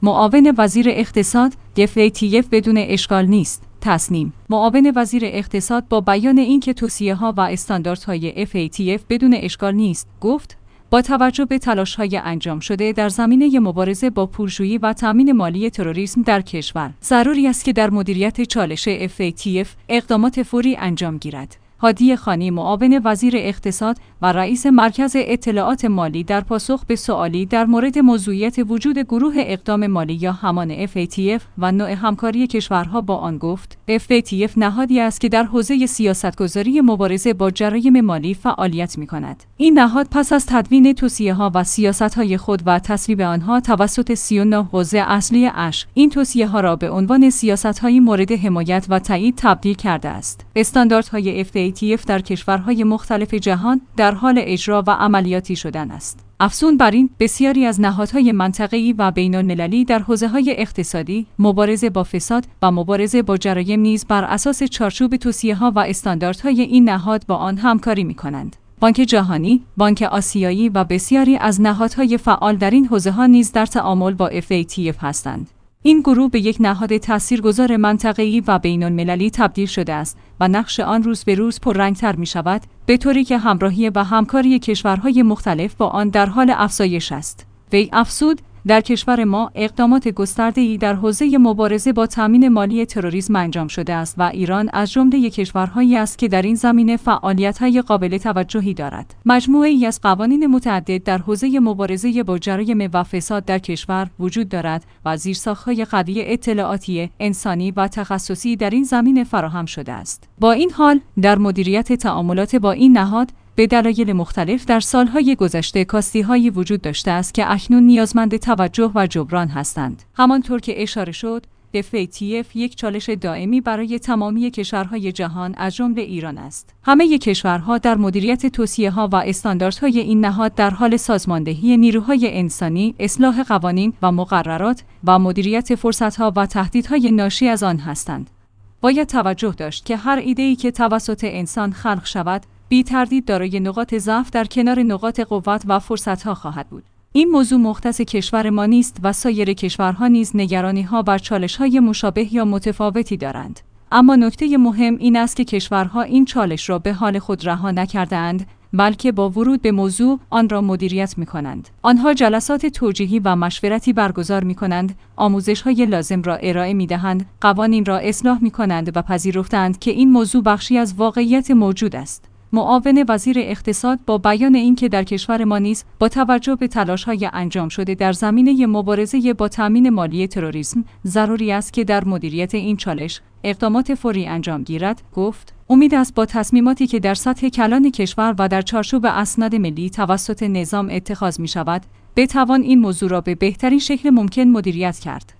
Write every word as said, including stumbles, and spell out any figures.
معاون وزیر اقتصاد، اف ای تی اف بدون اشکال نیست. تصنیم: معاون وزیر اقتصاد با بیان اینکه توصیه‌ها و استانداردهای اف ای تی اف بدون اشکال نیست، گفت: با توجه به تلاش‌های انجام شده در زمینه مبارزه با پولشویی و تامین مالی تروریسم در کشور، ضروری است که در مدیریت چالش اف ای تی اف اقدامات فوری انجام گیرد. هادی خانی، معاون وزیر اقتصاد و رئیس مرکز اطلاعات مالی، در پاسخ به سوالی در مورد موضوعیت وجود گروه اقدام مالی یا همان اف ای تی اف و نوع همکاری کشورها با آن گفت: اف ای تی اف نهادی است که در حوزه سیاستگذاری مبارزه با جرایم مالی فعالیت می‌کند. این نهاد پس از تدوین توصیه‌ها و سیاست‌های خود و تصویب آنها توسط سی و نه حوزه اصلی اش، این توصیه‌ها را به عنوان سیاست‌های مورد حمایت و تایید تبدیل کرده است. استانداردهای اف ای تی اف در کشورهای مختلف جهان در حال اجرا و عملیاتی شدن است. افزون بر این، بسیاری از نهادهای منطقه‌ای و بین‌المللی در حوزه‌های اقتصادی، مبارزه با فساد و مبارزه با جرایم نیز بر اساس چارچوب توصیه‌ها و استانداردهای این نهاد با آن همکاری می‌کنند. بانک جهانی، بانک آسیایی و بسیاری از نهادهای فعال در این حوزه‌ها نیز در تعامل با اف ای تی اف هستند. این گروه به یک نهاد تاثیرگذار منطقه‌ای و بین‌المللی تبدیل شده است و نقش آن روز به روز پررنگ‌تر می‌شود، به طوری که همراهی و همکاری کشورهای مختلف با آن در حال افزایش است. وی افزود: در کشور ما اقدامات گسترده‌ای در حوزه مبارزه با تامین مالی تروریسم انجام شده است و ایران از جمله کشورهایی است که در این زمینه فعالیت‌های قابل توجهی دارد. مجموعه‌ای از قوانین متعدد در حوزه مبارزه با جرایم و فساد در کشور وجود دارد و زیرساخت‌های قوی اطلاعاتی، انسانی و تخصصی در این زمینه فراهم شده است. با این حال، در مدیریت تعاملات با این نهاد به دلایل مختلف در سالهای گذشته کاستی‌هایی وجود داشته است که اکنون نیازمند توجه و جبران هستند. همانطور که اشاره شد، اف ای تی اف یک چالش دائمی برای تمامی کشورهای جهان از جمله ایران است. همه کشورها در مدیریت توصیه‌ها و استانداردهای این نهاد در حال سازماندهی نیروهای انسانی، اصلاح قوانین و مقررات و مدیریت فرصت‌ها و تهدیدهای ناشی از آن هستند. باید توجه داشت که هر ایده‌ای که توسط انسان خلق شود، بی تردید دارای نقاط ضعف در کنار نقاط قوت و فرصت‌ها خواهد بود. این موضوع مختص کشور ما نیست و سایر کشورها نیز نگرانی‌ها بر چالش‌های مشابه یا متفاوتی دارند. اما نکته مهم این است که کشورها این چالش را به حال خود رها نکرده‌اند، بلکه با ورود به موضوع آن را مدیریت می‌کنند. آنها جلسات توجیهی و مشورتی برگزار می‌کنند، آموزش‌های لازم را ارائه می‌دهند، قوانین را اصلاح می‌کنند و پذیرفتند که این موضوع بخشی از واقعیت موجود است. معاون وزیر اقتصاد با بیان اینکه در کشور ما نیز با توجه به تلاش‌های انجام شده در زمینه مبارزه با تامین مالی تروریسم، ضروری است که در مدیریت این چالش اقدامات فوری انجام گیرد، گفت: امید است با تصمیماتی که در سطح کلان کشور و در چارچوب اسناد ملی توسط نظام اتخاذ می‌شود، بتوان این موضوع را به بهترین شکل ممکن مدیریت کرد.